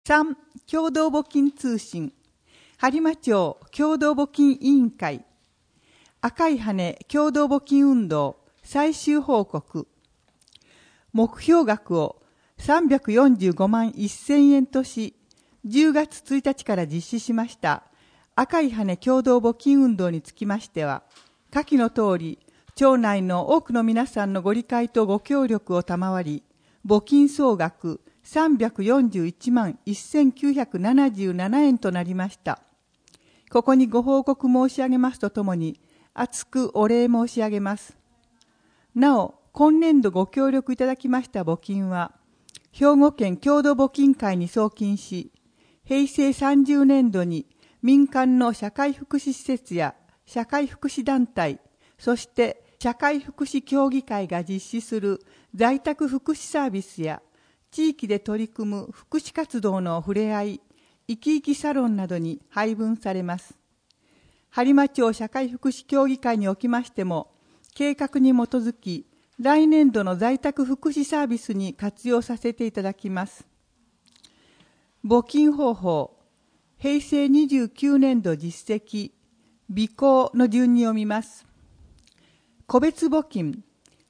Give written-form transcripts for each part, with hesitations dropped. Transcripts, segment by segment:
3. 共同募金通信播磨町共同募金委員会赤い羽共同募金運動最終報告。目標額を345万1000円とし、10月1日から実施しました赤い羽共同募金運動につきましては、下記の通り、町内の多くの皆さんのご理解とご協力を賜り、募金総額341万1977円となりました。ここにご報告申し上げますとともに、厚くお礼申し上げます。なお、今年度ご協力いただきました募金は、兵庫県共同募金会に送金し、平成30年度に民間の社会福祉施設や社会福祉団体、そして社会福祉協議会が実施する在宅福祉サービスや地域で取り組む福祉活動の触れ合い、生き生きサロンなどに配分されます。播磨町社会福祉協議会におきましても、計画に基づき、来年度の在宅福祉サービスに活用させていただきます。募金方法、平成29年度実績、備考の順に読みます。個別募金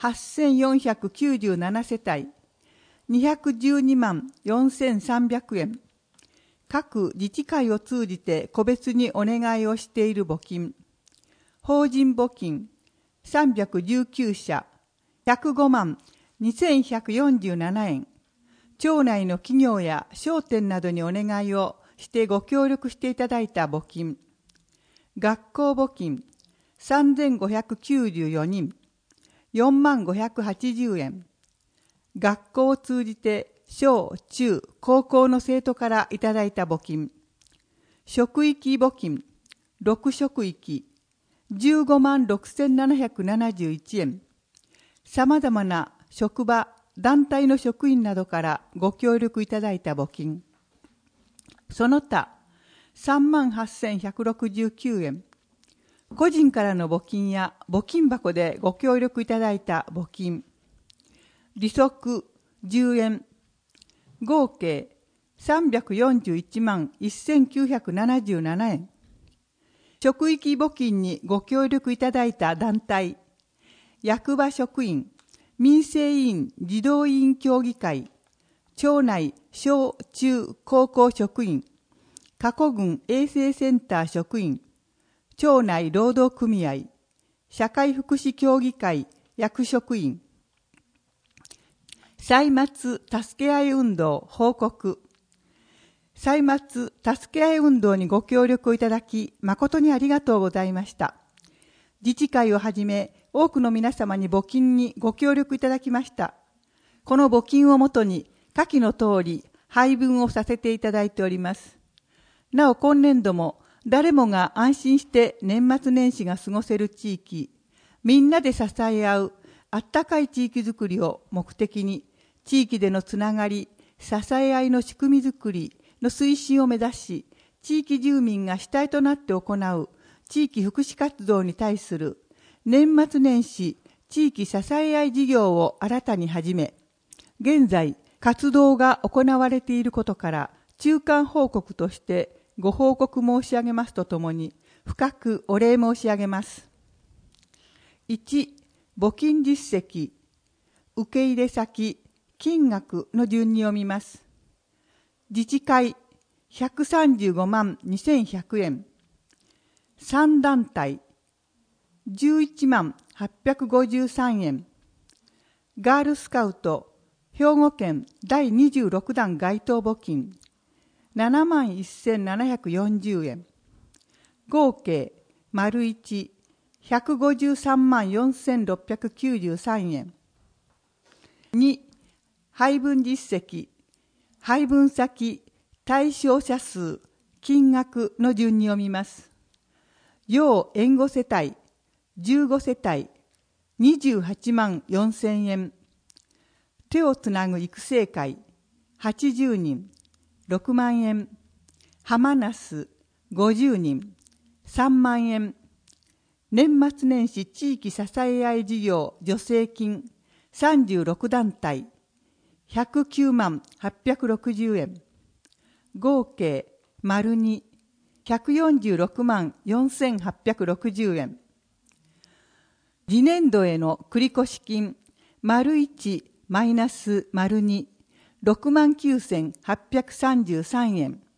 8497世帯212万4300円。各自治会を通じて個別にお願いをしている募金。法人募金319社105万2147円。町内の企業や商店などにお願いをしてご協力していただいた募金。学校募金3594人4万580円。学校を通じて小中高校の生徒からいただいた募金。職域募金6職域15万6771円。様々な職場、団体の職員などからご協力いただいた募金。その他、3万8169円。個人からの募金や募金箱でご協力いただいた募金。利息10円。合計341万1977円。職域募金にご協力いただいた団体、役場職員、民生委員児童委員協議会、町内小中高校職員、加古郡衛生センター職員、町内労働組合、社会福祉協議会役職員、歳末助け合い運動報告。歳末助け合い運動にご協力いただき、誠にありがとうございました。自治会をはじめ、多くの皆様に募金にご協力いただきました。この募金をもとに、下記の通り、配分をさせていただいております。なお、今年度も、誰もが安心して年末年始が過ごせる地域、みんなで支え合う、あったかい地域づくりを目的に、地域でのつながり、支え合いの仕組みづくりの推進を目指し、地域住民が主体となって行う地域福祉活動に対する年末年始地域支え合い事業を新たに始め、現在活動が行われていることから中間報告としてご報告申し上げますとともに、深くお礼申し上げます。1、募金実績、受け入れ先、金額の順に読みます。自治会135万2100円。3団体11万853円。ガールスカウト兵庫県第26弾該当募金7万1740円。合計丸1、153万4693円。2、配分実績、配分先、対象者数、金額の順に読みます。要援護世帯、15世帯、28万4000円。手をつなぐ育成会、80人、6万円。浜那須、50人、3万円。年末年始地域支え合い事業助成金、36団体、109万860円。 合計丸2、146万4860円。次年度への繰越金丸1マイナス丸2、6万9833円。